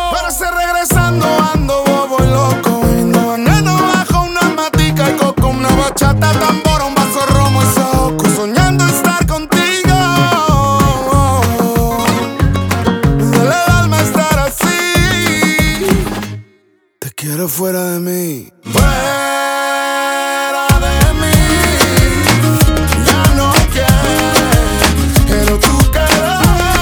Pero ese regresando ando bobo y loco. Y no veneno bajo una matica y coco. Una bachata, tambor, un vaso romo y soco. Soñando estar contigo. Me duele el alma estar así. Te quiero fuera de mí. Fuera de mí. Ya no quiero tu querer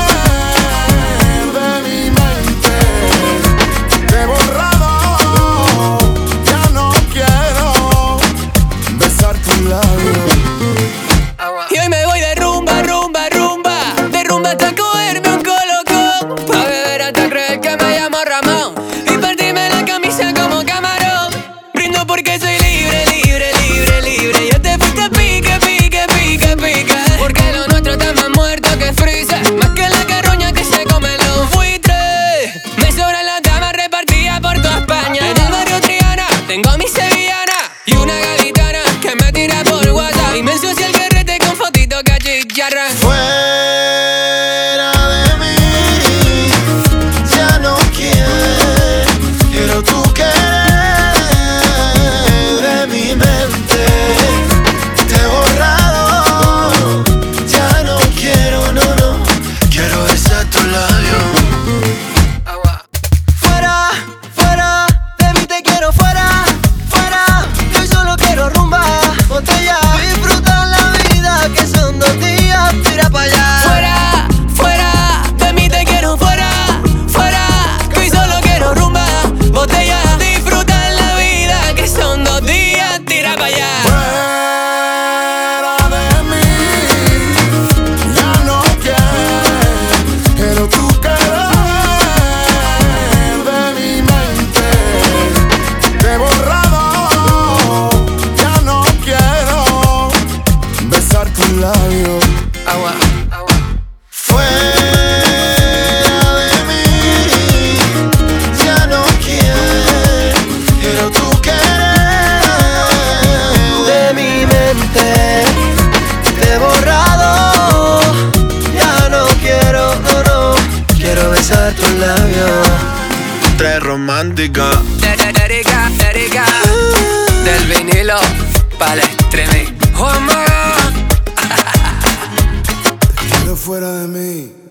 de mi mente. Te he borrado. Ya no quiero besar tus labios. Y hoy me voy de rumba, rumba, rumba. De rumba hasta cogerme un colocón. Pa' beber hasta creer que me llamo Ramón. Y partirme la camisa como camarón. Brindo porque soy libre, libre, libre, libre. Yo te fuiste pique, pique, pique, pique. Porque lo nuestro está más muerto que freezer. Más que la carroña que se come los buitres. Me sobran las damas repartidas por toda España. En el barrio Triana tengo mi sevillana. Y una gaditana que me tira por WhatsApp. Y me ensucia el carrete con fotitos cachicharras. Fuera de mí, ya no quiero tu querer de mi mente. Te he borrado, ya no quiero, no quiero besar tus labios. Fuera, fuera, de mí te quiero fuera, fuera. Yo solo quiero rumba, botella, disfrutar la vida que son 2 días, tira pa' allá. Fuera, fuera, de mí te quiero fuera, fuera. Que hoy solo quiero rumba, botella, disfrutar la vida que son 2 días, tira pa' allá. Fuera de mí, ya no quiero tu querer de mi mente. Te he borrado, ya no quiero besar tus labios. Agua. Fuera de mí, ya no quiero tu querer De mi mente te he borrado, ya no quiero, no quiero besar tus labios. Tres romántica. Erika, Erika, del vinilo pa'l streaming. Oh my God. Te quiero fuera de mí.